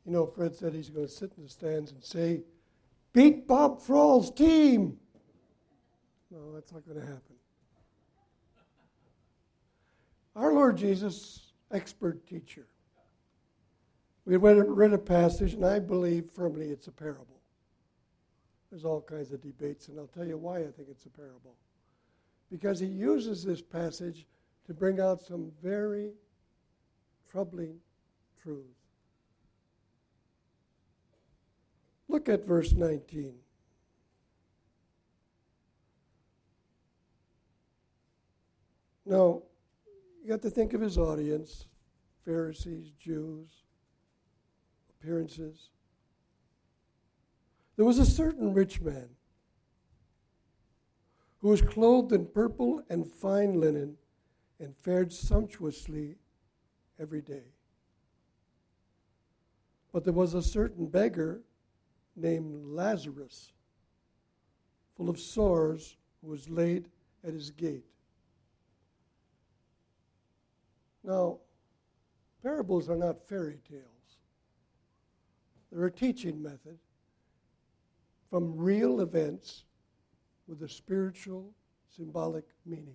You know, Fred said he's going to sit in the stands and say, "Beat Bob Frawl's team." No, that's not going to happen. Our Lord Jesus, expert teacher. We read a passage, and I believe firmly it's a parable. There's all kinds of debates, and I'll tell you why I think it's a parable. Because he uses this passage to bring out some very troubling truths. Look at verse 19. Now, you have to think of his audience, Pharisees, Jews, appearances. There was a certain rich man who was clothed in purple and fine linen and fared sumptuously every day. But there was a certain beggar named Lazarus, full of sores, who was laid at his gate. Now, parables are not fairy tales. They're a teaching method from real events with a spiritual, symbolic meaning.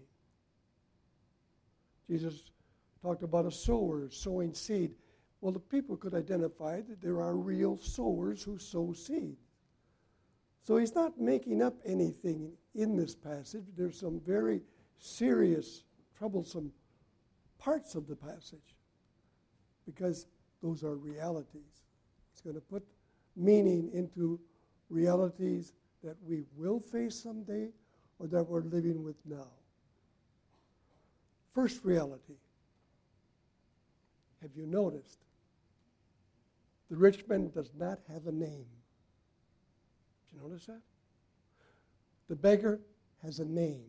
Jesus talked about a sower sowing seed. Well, the people could identify that there are real sowers who sow seed. So he's not making up anything in this passage. There's some very serious, troublesome parts of the passage because those are realities. He's going to put meaning into realities that we will face someday or that we're living with now. First reality. Have you noticed? The rich man does not have a name. Did you notice that? The beggar has a name.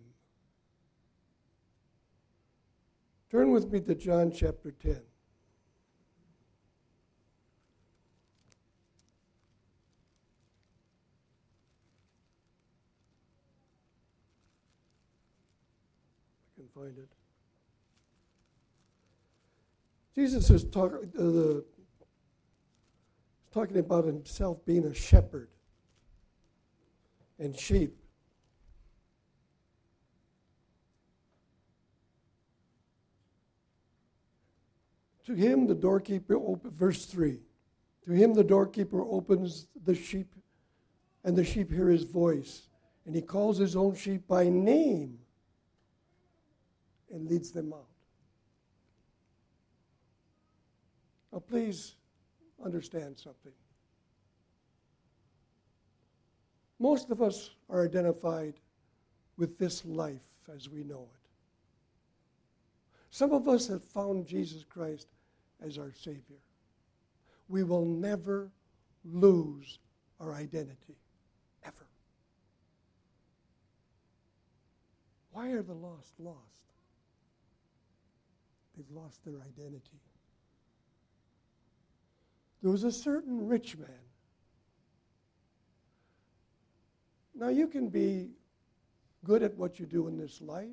Turn with me to John chapter 10. I can find it. Jesus is talking about himself being a shepherd and sheep. To him the doorkeeper verse 3. To him the doorkeeper opens the sheep, and the sheep hear his voice, and he calls his own sheep by name and leads them out. Now please understand something. Most of us are identified with this life as we know it. Some of us have found Jesus Christ as our Savior. We will never lose our identity, ever. Why are the lost lost? They've lost their identity. There was a certain rich man. Now you can be good at what you do in this life.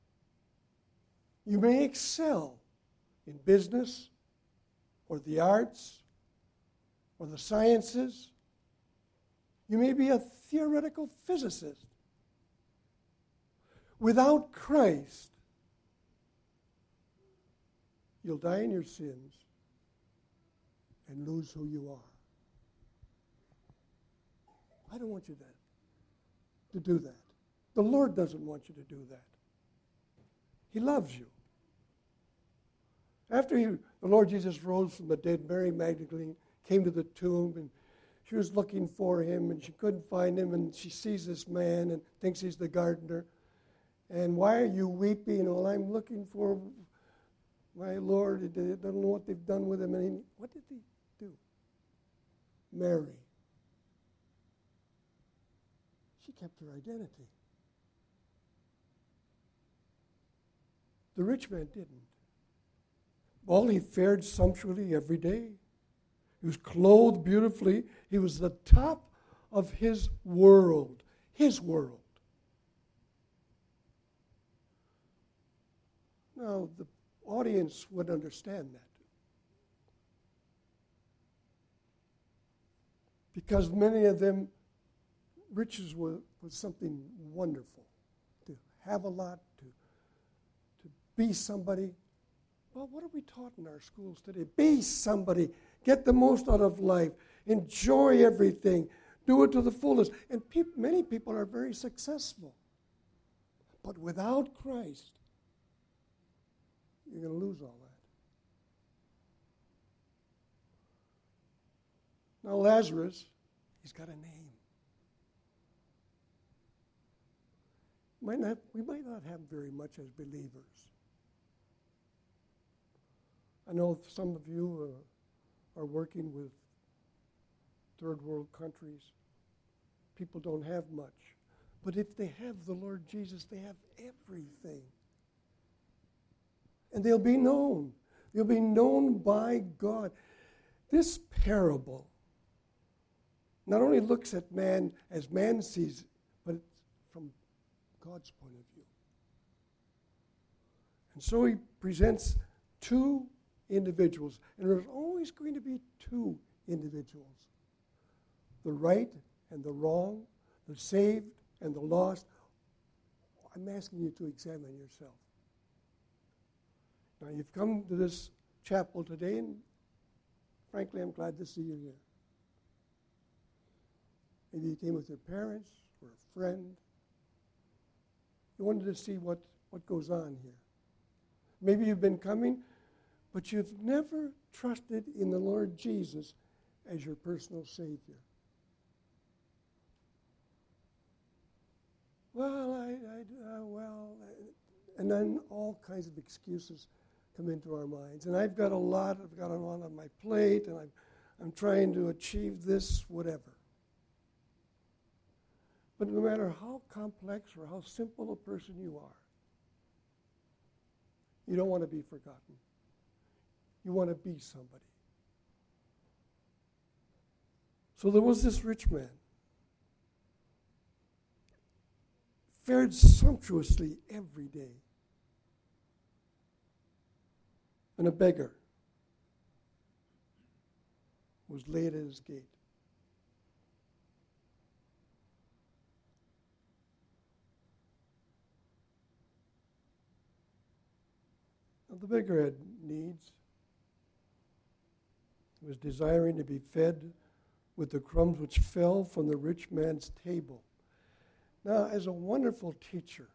You may excel in business or the arts or the sciences. You may be a theoretical physicist. Without Christ, you'll die in your sins and lose who you are. I don't want you to do that. The Lord doesn't want you to do that. He loves you. After the Lord Jesus rose from the dead, Mary Magdalene came to the tomb, and she was looking for him, and she couldn't find him, and she sees this man and thinks he's the gardener. And why are you weeping? Well, I'm looking for my Lord. I don't know what they've done with him. And what did he do? Mary. She kept her identity. The rich man didn't. Well, he fared sumptuously every day. He was clothed beautifully. He was the top of his world. His world. Now, the audience would understand that. because many of them, riches was something wonderful. To have a lot, to be somebody. Well, what are we taught in our schools today? Be somebody. Get the most out of life. Enjoy everything. Do it to the fullest. And many people are very successful. But without Christ, you're going to lose all that. Now Lazarus, he's got a name. We might not have very much as believers. I know some of you are working with third world countries. People don't have much. But if they have the Lord Jesus, they have everything. And they'll be known. They'll be known by God. This parable not only looks at man as man sees, but it's from God's point of view. And so he presents two individuals. And there's always going to be two individuals. The right and the wrong, the saved and the lost. I'm asking you to examine yourself. Now, you've come to this chapel today, and frankly, I'm glad to see you here. Maybe you came with your parents or a friend. You wanted to see what goes on here. Maybe you've been coming, but you've never trusted in the Lord Jesus as your personal Savior. And then all kinds of excuses come into our minds. And I've got a lot on my plate, and I'm trying to achieve this, whatever. But no matter how complex or how simple a person you are, you don't want to be forgotten. You want to be somebody. So there was this rich man. Fared sumptuously every day. And a beggar was laid at his gate. Now the beggar had needs. He was desiring to be fed with the crumbs which fell from the rich man's table. Now, as a wonderful teacher,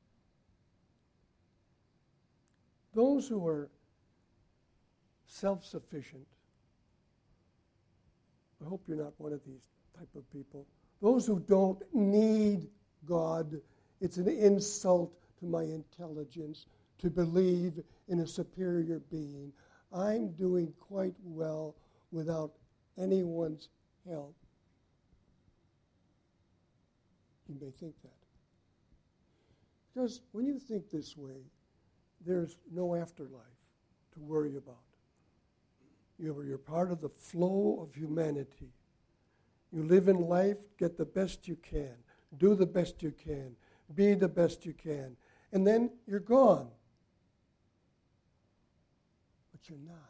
those who are self-sufficient, I hope you're not one of these type of people. Those who don't need God, it's an insult to my intelligence to believe in a superior being. I'm doing quite well without anyone's help. You may think that. Because when you think this way, there's no afterlife to worry about. You're part of the flow of humanity. You live in life, get the best you can, do the best you can, be the best you can, and then you're gone. But you're not.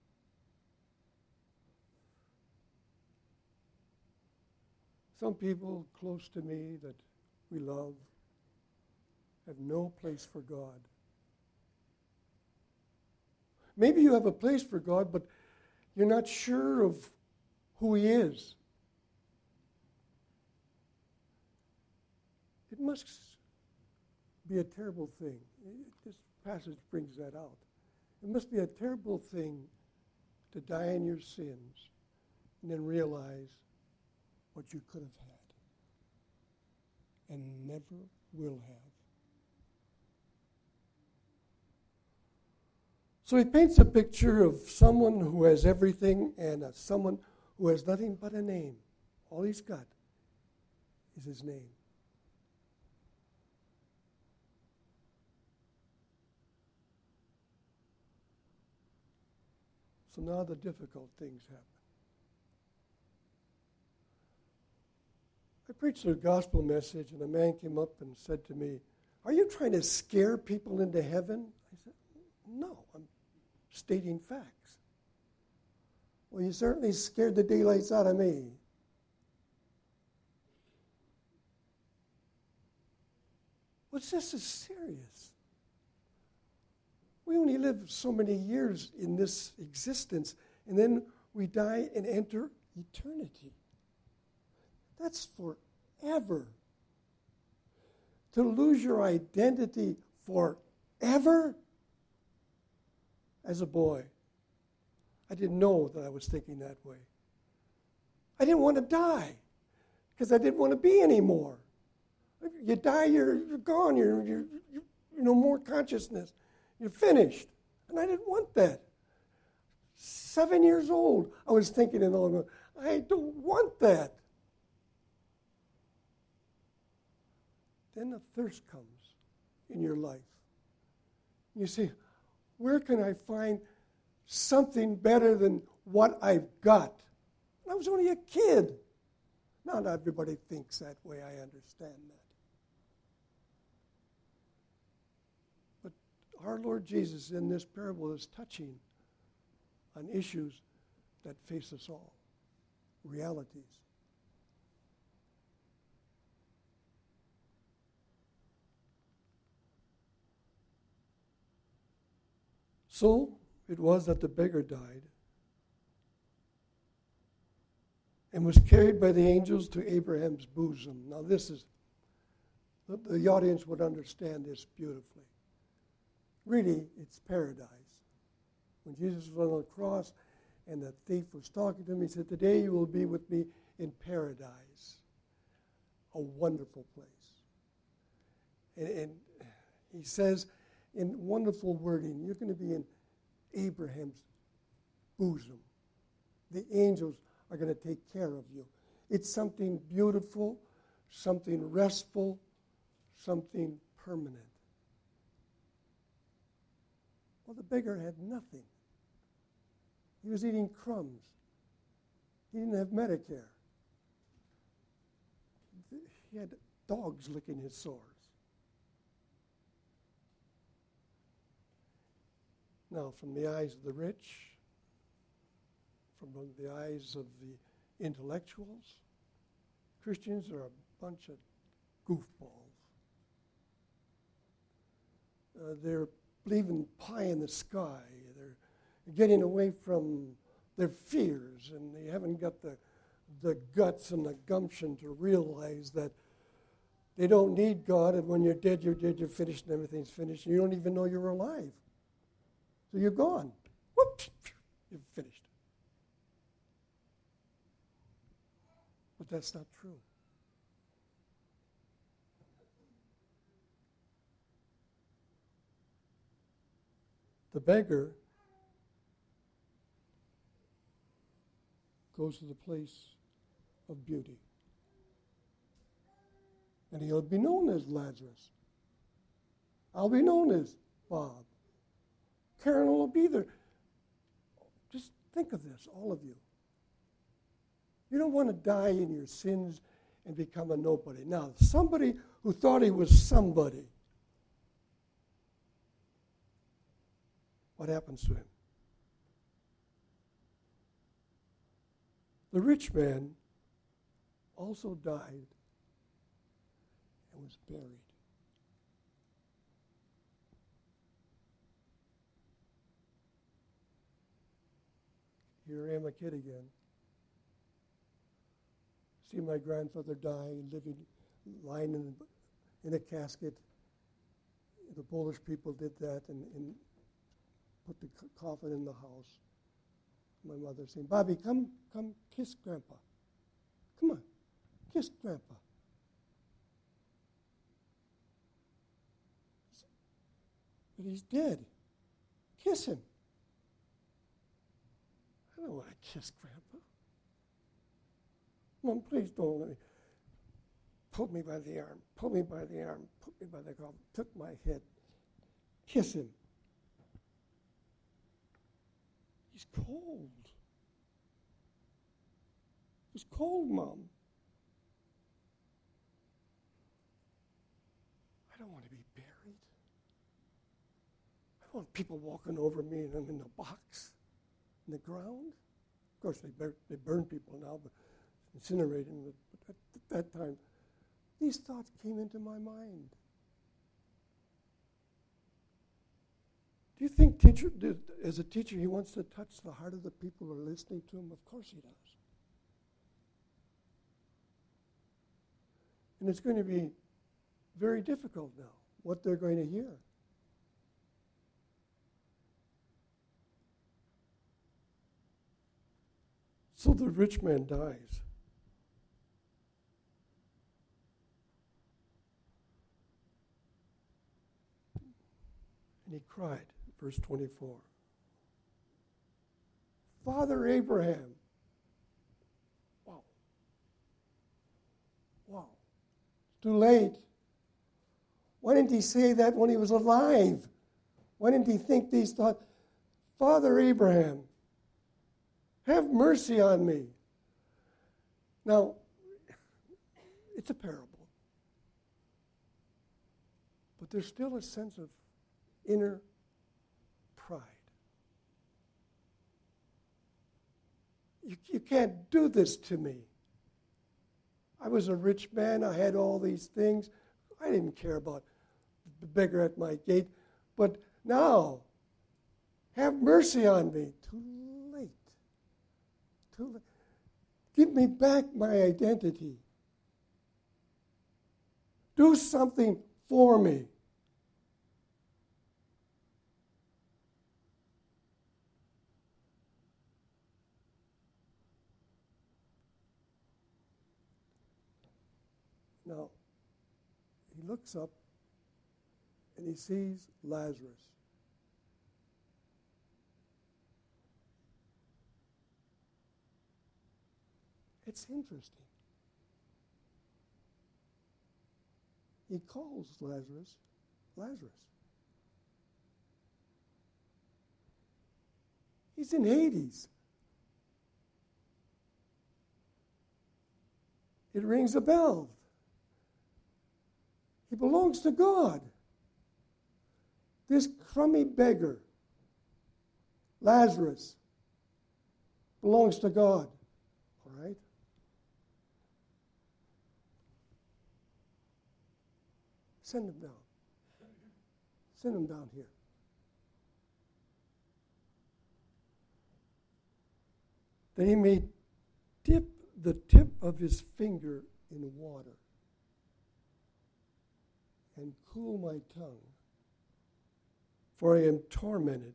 Some people close to me that we love have no place for God. Maybe you have a place for God, but you're not sure of who He is. It must be a terrible thing. This passage brings that out. It must be a terrible thing to die in your sins and then realize what you could have had and never will have. So he paints a picture of someone who has everything and someone who has nothing but a name. All he's got is his name. So now the difficult things happen. I preached a gospel message, and a man came up and said to me, "Are you trying to scare people into heaven?" I said, "No, I'm stating facts." "Well, you certainly scared the daylights out of me." Well, this is serious. We only live so many years in this existence, and then we die and enter eternity. That's forever. To lose your identity forever? As a boy, I didn't know that I was thinking that way. I didn't want to die because I didn't want to be anymore. You die, you're gone, you're no more consciousness. You're finished. And I didn't want that. 7 years old, I was thinking it all. I don't want that. Then a thirst comes in your life. You say, where can I find something better than what I've got? And I was only a kid. Not everybody thinks that way. I understand that. But our Lord Jesus in this parable is touching on issues that face us all, realities. So it was that the beggar died and was carried by the angels to Abraham's bosom. Now this is, the audience would understand this beautifully. Really, it's paradise. When Jesus was on the cross and the thief was talking to him, he said, today you will be with me in paradise. A wonderful place. And he says, in wonderful wording, you're going to be in Abraham's bosom. The angels are going to take care of you. It's something beautiful, something restful, something permanent. Well, the beggar had nothing. He was eating crumbs. He didn't have Medicare. He had dogs licking his sores. Now, from the eyes of the rich, from the eyes of the intellectuals, Christians are a bunch of goofballs. They're believing pie in the sky. They're getting away from their fears, and they haven't got the guts and the gumption to realize that they don't need God, and when you're dead, you're finished, and everything's finished, and you don't even know you're alive. So you're gone. Whoops, you're finished. But that's not true. The beggar goes to the place of beauty. And he'll be known as Lazarus. I'll be known as Bob. Karen will be there. Just think of this, all of you. You don't want to die in your sins and become a nobody. Now, somebody who thought he was somebody, what happens to him? The rich man also died and was buried. Here I am, a kid again. See my grandfather die, lying in a casket. The Polish people did that and put the coffin in the house. My mother saying, Bobby, come kiss Grandpa. Come on, kiss Grandpa. But he's dead. Kiss him. I don't want to kiss Grandpa. Mom, please don't let me. Pulled me by the arm, put me by the collar, took my head. Kiss him. He's cold. He's cold, Mom. I don't want to be buried. I don't want people walking over me and I'm in the box, in the ground. Of course, they burn people now, but incinerating. But at that time, these thoughts came into my mind. Do you think as a teacher, he wants to touch the heart of the people who are listening to him? Of course he does. And it's going to be very difficult now, what they're going to hear. So the rich man dies. And he cried, verse 24. Father Abraham. Wow. Wow. It's too late. Why didn't he say that when he was alive? Why didn't he think these thoughts? Father Abraham, have mercy on me. Now, it's a parable. But there's still a sense of inner pride. You can't do this to me. I was a rich man. I had all these things. I didn't care about the beggar at my gate. But now, have mercy on me. Too late. Too late. Give me back my identity. Do something for me. Now, he looks up and he sees Lazarus. It's interesting. He calls Lazarus, Lazarus. He's in Hades. It rings a bell. He belongs to God. This crummy beggar, Lazarus, belongs to God. All right? Send him down. Send him down here. That he may dip the tip of his finger in water and cool my tongue, for I am tormented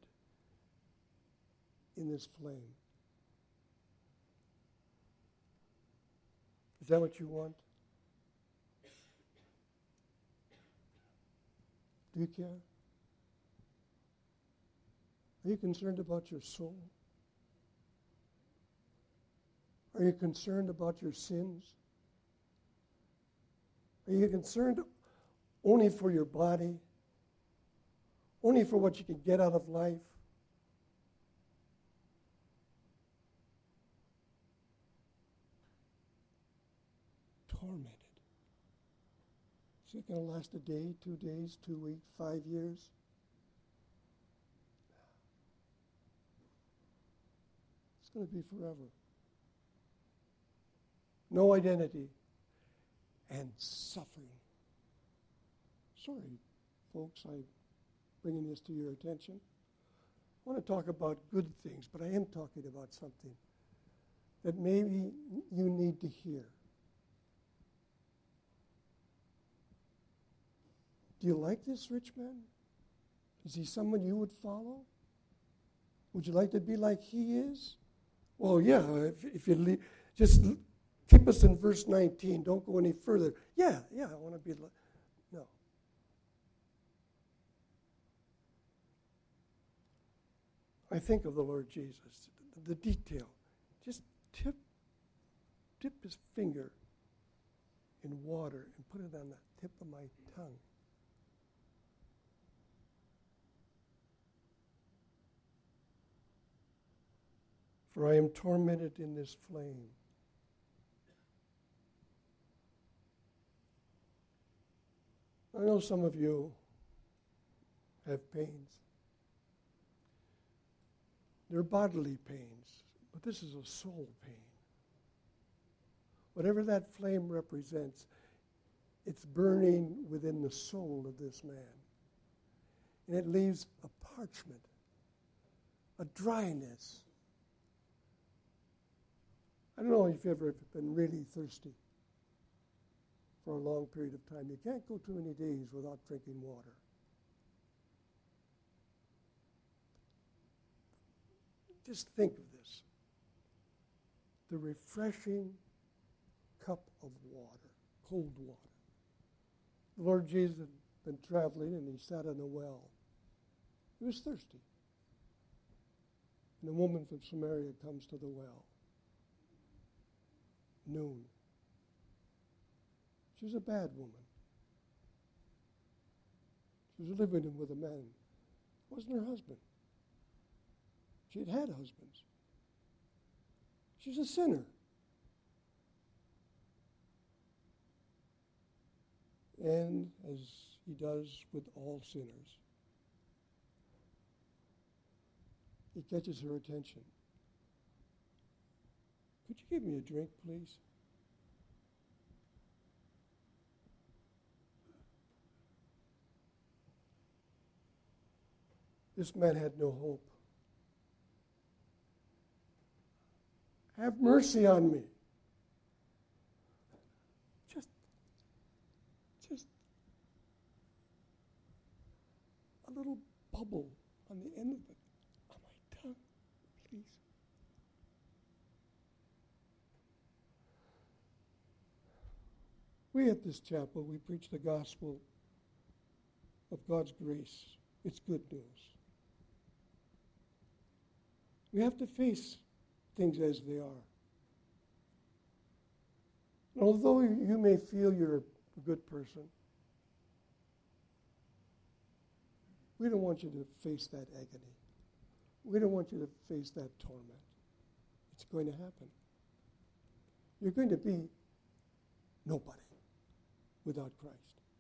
in this flame. Is that what you want? Do you care? Are you concerned about your soul? Are you concerned about your sins? Are you concerned only for your body? Only for what you can get out of life? Tormented. Is it going to last a day, 2 days, 2 weeks, 5 years? It's going to be forever. No identity and suffering. Sorry, folks, I'm bringing this to your attention. I want to talk about good things, but I am talking about something that maybe you need to hear. Do you like this rich man? Is he someone you would follow? Would you like to be like he is? Well, yeah, if you just keep us in verse 19. Don't go any further. Yeah, I want to be like... No. I think of the Lord Jesus, the detail. Just dip his finger in water and put it on the tip of my tongue. For I am tormented in this flame. I know some of you have pains. They're bodily pains, but this is a soul pain. Whatever that flame represents, it's burning within the soul of this man. and it leaves a parchment, a dryness. I don't know if you've ever been really thirsty for a long period of time. You can't go too many days without drinking water. Just think of this. The refreshing cup of water, cold water. The Lord Jesus had been traveling and he sat in a well. He was thirsty. And a woman from Samaria comes to the well. Noon. She was a bad woman. She was living with a man. It wasn't her husband. She had had husbands. She's a sinner. And as he does with all sinners, he catches her attention. Could you give me a drink, please? This man had no hope. Have mercy on me. Just a little bubble on the end of it, on my tongue, please. We at this chapel, we preach the gospel of God's grace. It's good news. We have to face things as they are. Although you may feel you're a good person, we don't want you to face that agony. We don't want you to face that torment. It's going to happen. You're going to be nobody without Christ.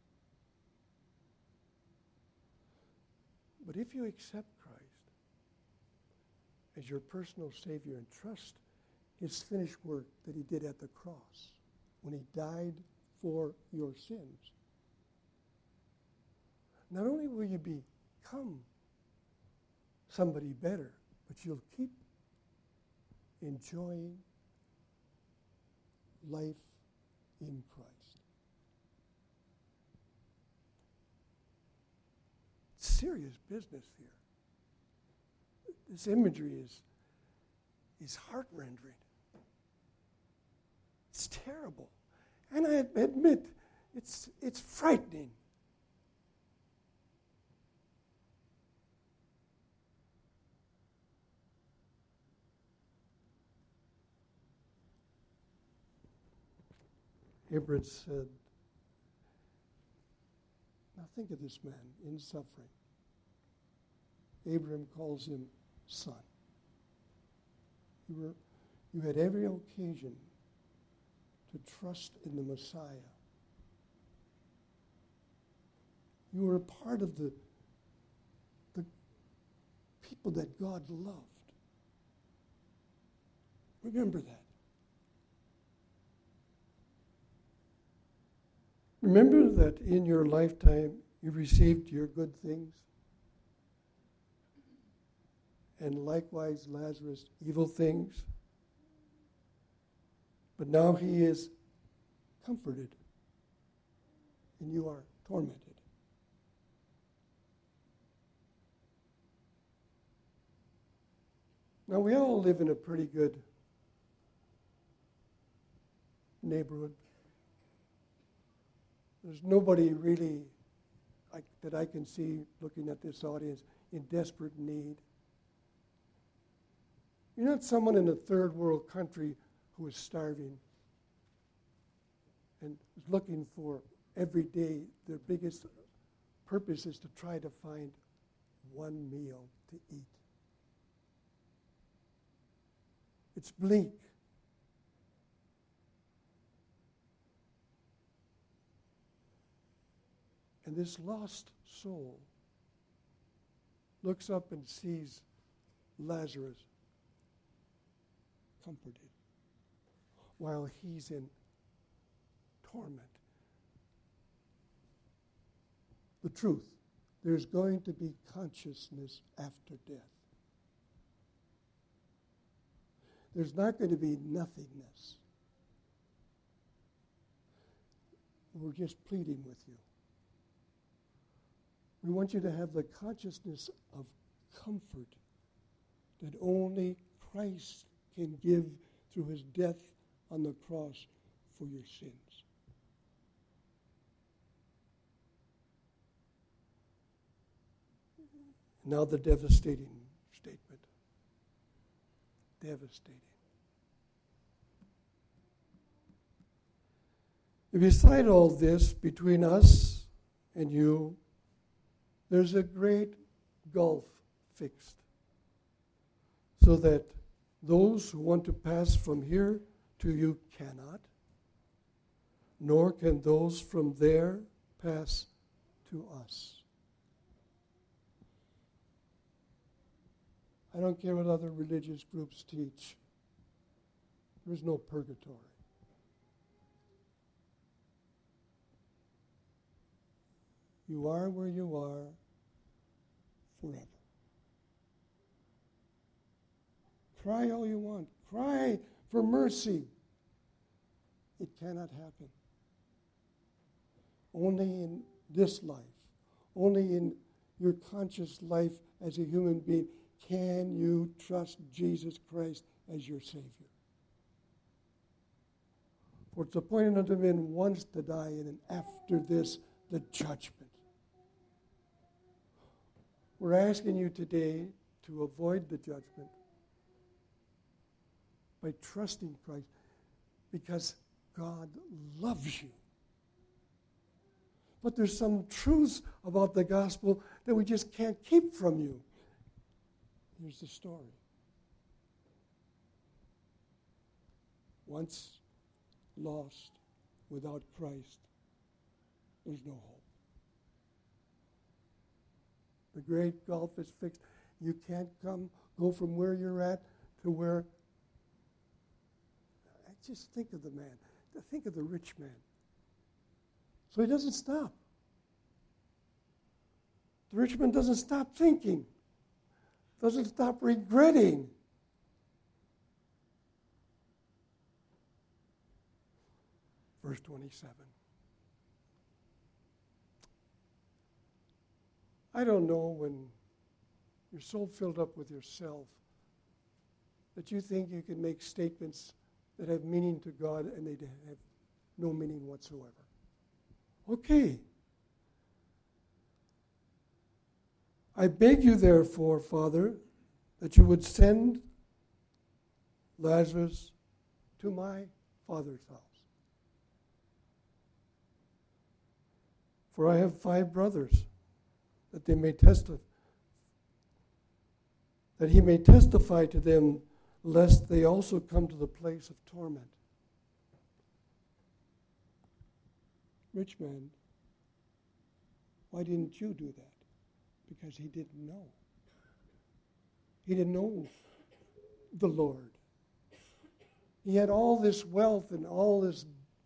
But if you accept Christ as your personal Savior and trust his finished work that he did at the cross when he died for your sins, not only will you become somebody better, but you'll keep enjoying life in Christ. Serious business here. This imagery is heart-rending. It's terrible. And I admit, it's frightening. Ibrid said, now think of this man in suffering. Abraham calls him son. You had every occasion to trust in the Messiah. You were a part of the people that God loved. Remember that. Remember that in your lifetime you received your good things, and likewise Lazarus evil things. But now he is comforted, and you are tormented. Now we all live in a pretty good neighborhood. There's nobody really that I can see looking at this audience in desperate need. You're not someone in a third world country who is starving and is looking for every day. Their biggest purpose is to try to find one meal to eat. It's bleak. And this lost soul looks up and sees Lazarus comforted while he's in torment. The truth there's going to be consciousness after death. There's not going to be nothingness. We're just pleading with you. We want you to have the consciousness of comfort that only Christ can give through his death on the cross for your sins. Now the devastating statement. Devastating. Beside all this, between us and you, there's a great gulf fixed, so that those who want to pass from here to you cannot, nor can those from there pass to us. I don't care what other religious groups teach. There's no purgatory. You are where you are forever. Cry all you want. Cry for mercy. It cannot happen. Only in this life, only in your conscious life as a human being, can you trust Jesus Christ as your Savior. For it's appointed unto men once to die, and then after this, the judgment. We're asking you today to avoid the judgment by trusting Christ, because God loves you. But there's some truths about the gospel that we just can't keep from you. Here's the story. Once lost, without Christ, there's no hope. The great gulf is fixed. You can't go from where you're at to where. Just think of the man. Think of the rich man. So he doesn't stop. The rich man doesn't stop thinking. Doesn't stop regretting. Verse 27. I don't know when you're so filled up with yourself that you think you can make statements that have meaning to God and they have no meaning whatsoever. Okay. I beg you, therefore, Father, that you would send Lazarus to my father's house. For I have 5 brothers, that they may testify, that he may testify to them, lest they also come to the place of torment. Rich man, why didn't you do that? Because he didn't know. He didn't know the Lord. He had all this wealth and all this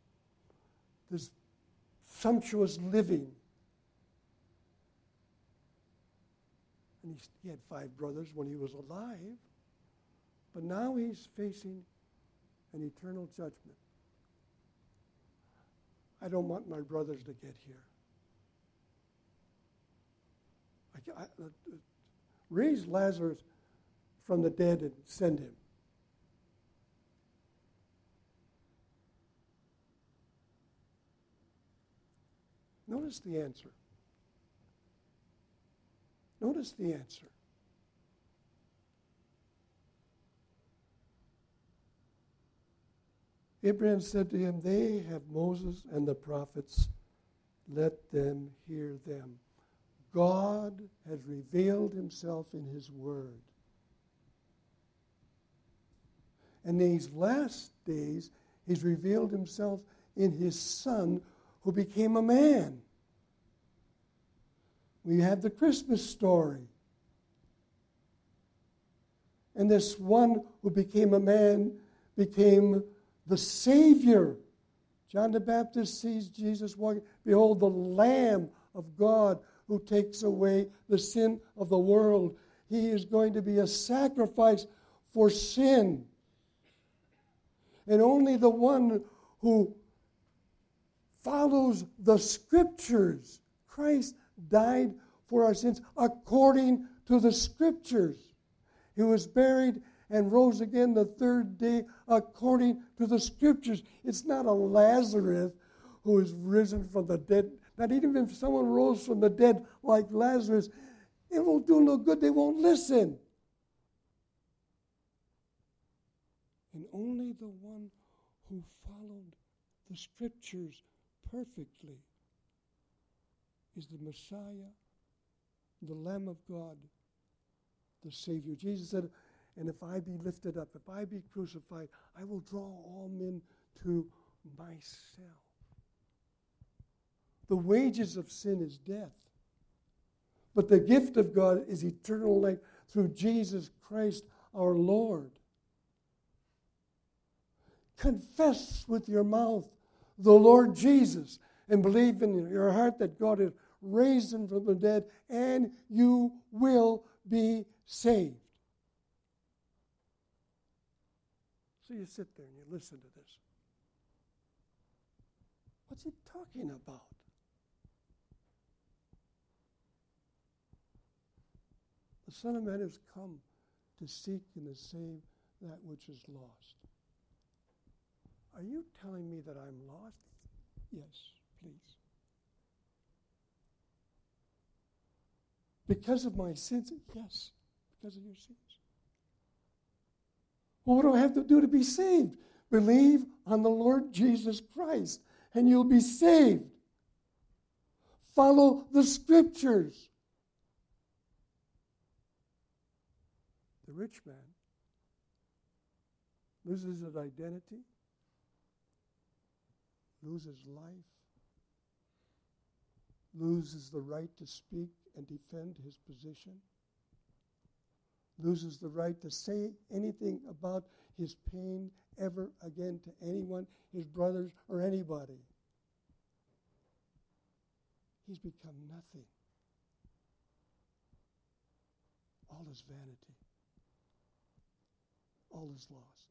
sumptuous living. And he had 5 brothers when he was alive. But now he's facing an eternal judgment. I don't want my brothers to get here. Raise Lazarus from the dead and send him. Notice the answer. Notice the answer. Abraham said to him, they have Moses and the prophets. Let them hear them. God has revealed himself in his word. And in these last days, he's revealed himself in his Son who became a man. We have the Christmas story. And this one who became a man became the Savior. John the Baptist sees Jesus walking. Behold, the Lamb of God who takes away the sin of the world. He is going to be a sacrifice for sin. And only the one who follows the Scriptures. Christ died for our sins according to the Scriptures. He was buried and rose again the third day according to the Scriptures. It's not a Lazarus who is risen from the dead. Not even if someone rose from the dead like Lazarus, it won't do no good. They won't listen. And only the one who followed the Scriptures perfectly is the Messiah, the Lamb of God, the Savior. Jesus said, and if I be lifted up, if I be crucified, I will draw all men to myself. The wages of sin is death. But the gift of God is eternal life through Jesus Christ our Lord. Confess with your mouth the Lord Jesus and believe in your heart that God has raised him from the dead, and you will be saved. So you sit there and you listen to this. What's he talking about? The Son of Man has come to seek and to save that which is lost. Are you telling me that I'm lost? Yes, please. Because of my sins? Yes, because of your sins. Well, what do I have to do to be saved? Believe on the Lord Jesus Christ, and you'll be saved. Follow the Scriptures. The rich man loses his identity, loses life, loses the right to speak and defend his position, loses the right to say anything about his pain ever again to anyone, his brothers, or anybody. He's become nothing. All is vanity. All is lost.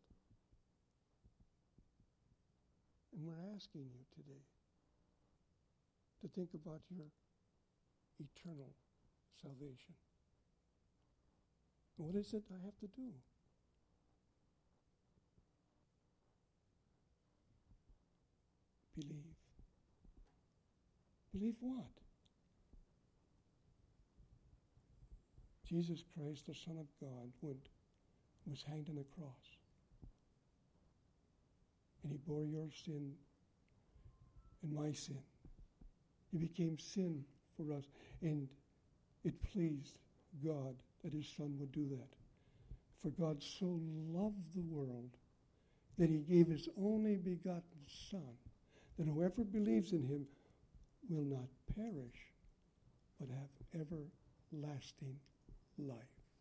And we're asking you today to think about your eternal salvation. What is it I have to do? Believe. Believe what? Jesus Christ, the Son of God, was hanged on a cross. And he bore your sin and my sin. He became sin for us. And it pleased God that his Son would do that. For God so loved the world that he gave his only begotten Son, that whoever believes in him will not perish, but have everlasting life.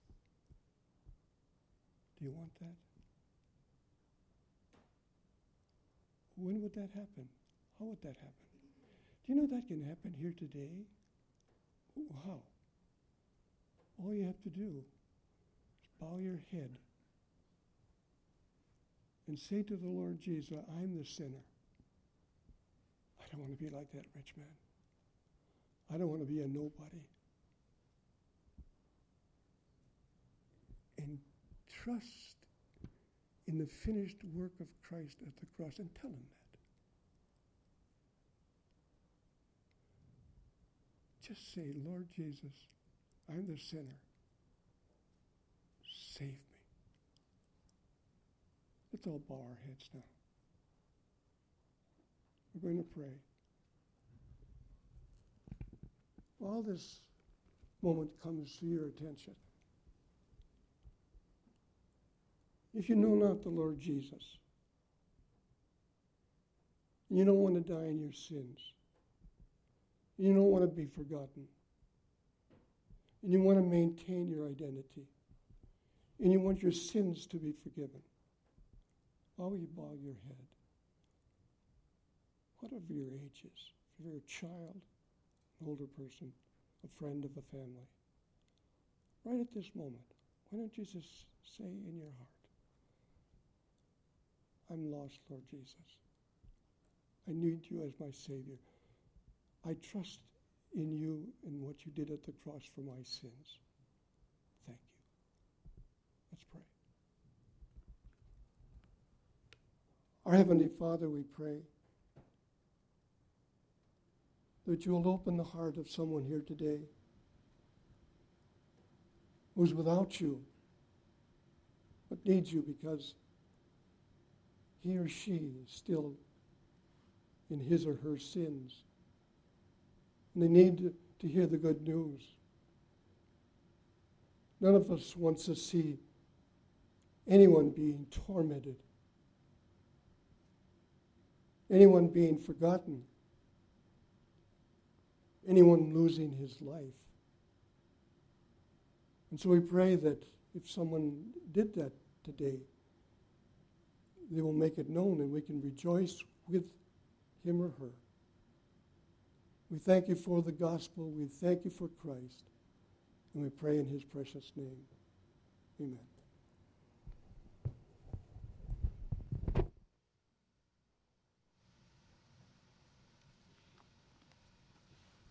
Do you want that? When would that happen? How would that happen? Do you know that can happen here today? How? All you have to do is bow your head and say to the Lord Jesus, I'm the sinner. I don't want to be like that rich man. I don't want to be a nobody. And trust in the finished work of Christ at the cross and tell him that. Just say, Lord Jesus, I'm the sinner. Save me. Let's all bow our heads now. We're going to pray. While this moment comes to your attention, if you know not the Lord Jesus, and you don't want to die in your sins, and you don't want to be forgotten, and you want to maintain your identity, and you want your sins to be forgiven, why will you bow your head? Whatever your age is, if you're a child, an older person, a friend of a family. Right at this moment, why don't you just say in your heart, I'm lost, Lord Jesus. I need you as my Savior. I trust in you and what you did at the cross for my sins. Thank you. Let's pray. Our Heavenly Father, we pray that you will open the heart of someone here today who's without you, but needs you because he or she is still in his or her sins. And they need to hear the good news. None of us wants to see anyone being tormented, anyone being forgotten, anyone losing his life. And so we pray that if someone did that today, they will make it known and we can rejoice with him or her. We thank you for the gospel. We thank you for Christ. And we pray in his precious name. Amen.